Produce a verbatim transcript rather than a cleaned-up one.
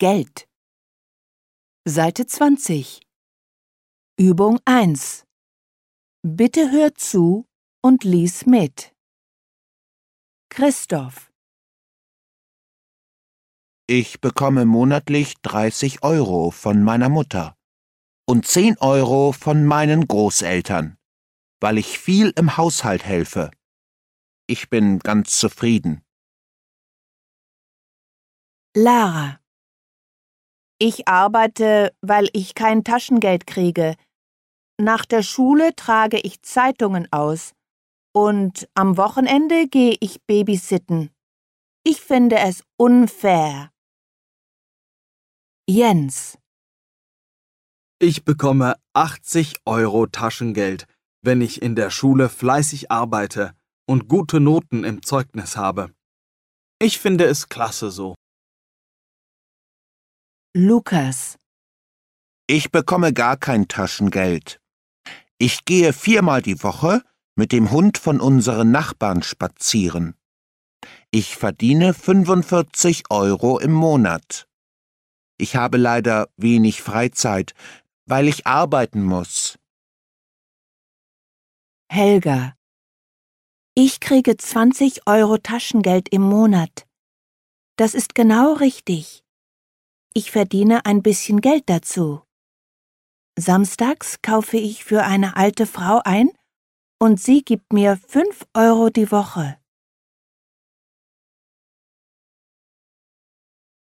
Geld. Seite zwanzig. Übung eins. Bitte hör zu und lies mit. Christoph: Ich bekomme monatlich dreißig Euro von meiner Mutter und zehn Euro von meinen Großeltern, weil ich viel im Haushalt helfe. Ich bin ganz zufrieden. Lara: Ich arbeite, weil ich kein Taschengeld kriege. Nach der Schule trage ich Zeitungen aus und am Wochenende gehe ich babysitten. Ich finde es unfair. Jens: Ich bekomme achtzig Euro Taschengeld, wenn ich in der Schule fleißig arbeite und gute Noten im Zeugnis habe. Ich finde es klasse so. Lukas: Ich bekomme gar kein Taschengeld. Ich gehe viermal die Woche mit dem Hund von unseren Nachbarn spazieren. Ich verdiene fünfundvierzig Euro im Monat. Ich habe leider wenig Freizeit, weil ich arbeiten muss. Helga: Ich kriege zwanzig Euro Taschengeld im Monat. Das ist genau richtig. Ich verdiene ein bisschen Geld dazu. Samstags kaufe ich für eine alte Frau ein und sie gibt mir fünf Euro die Woche.